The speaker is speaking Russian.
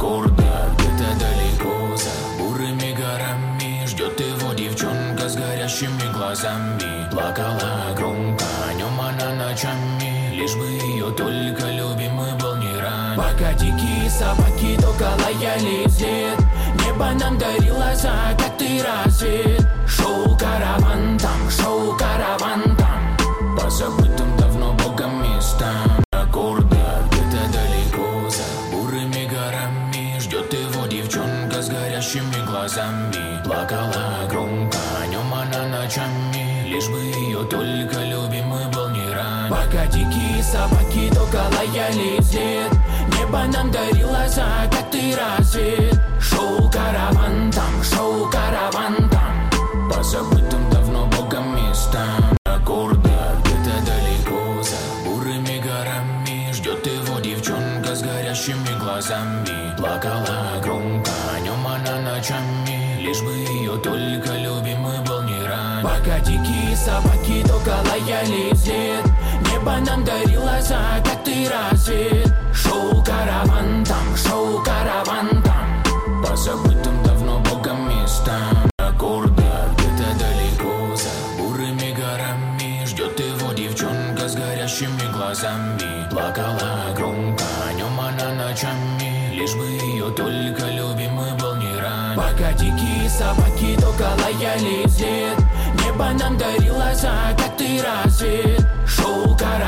аккорда. Где-то далеко за бурыми горами ждет его девчонка с горящими глазами. Плакала громко о нем она ночами, лишь бы ее только любимый был не рад. Пока дикие собаки только лаяли вслед, небо нам дарило закатный рассвет. Шел караван там, по забытым давно богом местам. Аккорда где-то далеко за бурыми горами ждет его девчонка с горящими глазами. Плакала громко о нем она ночами, лишь бы ее только любимый был не рад. Пока дикие собаки только лаяли вслед, небо нам дарило закатный рассвет. Шел караван там, по забытым давно богом местам. Аккорда где-то далеко за бурыми горами ждет его девчонка с горящими глазами. Плакала громко о нем она ночами, лишь бы ее только любимый был не рад. Пока дикие собаки только лаяли вслед, небо нам дарило закатный рассвет. Шел караван там, по забытым давно богом местам. Аккорда где-то далеко за бурыми горами ждет его девчонка с горящими глазами. Плакала громко о нем она ночами, лишь бы ее только любимый был не рад. Пока дикие собаки только лаяли вслед, небо нам дарило закатный рассвет. Шел караван